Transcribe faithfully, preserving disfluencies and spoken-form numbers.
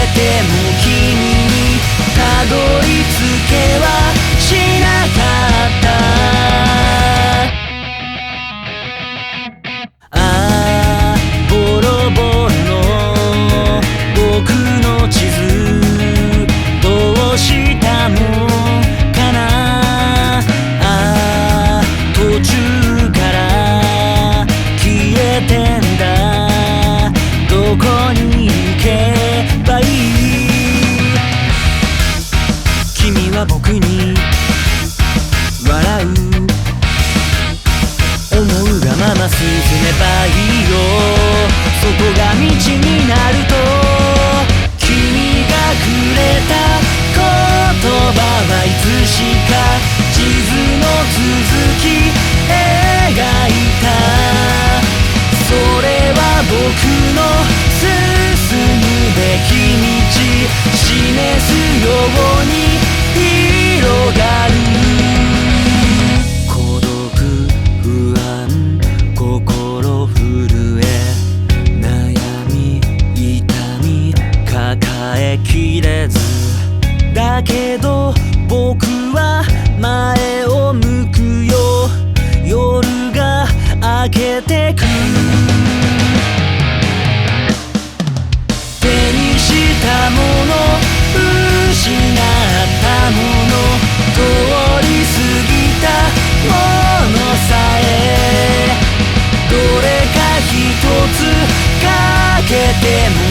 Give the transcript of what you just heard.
ても君にたどり着けはしなかった。ああボロボロの僕の地図どうしたもんかな。ああ途中から消えてんだ。どこに行けばいい。君は僕に笑う。思うがまま進めばいいよ。そこが道になると君がくれた言葉はいつしか地図の続き描いた。それは僕の進むべき道示すように広がる。孤独不安心震え悩み痛み抱えきれずだけど僕は前を向くよ。夜が明けてく。手にしたもの失ったもの通り過ぎたものさえどれか一つ欠けても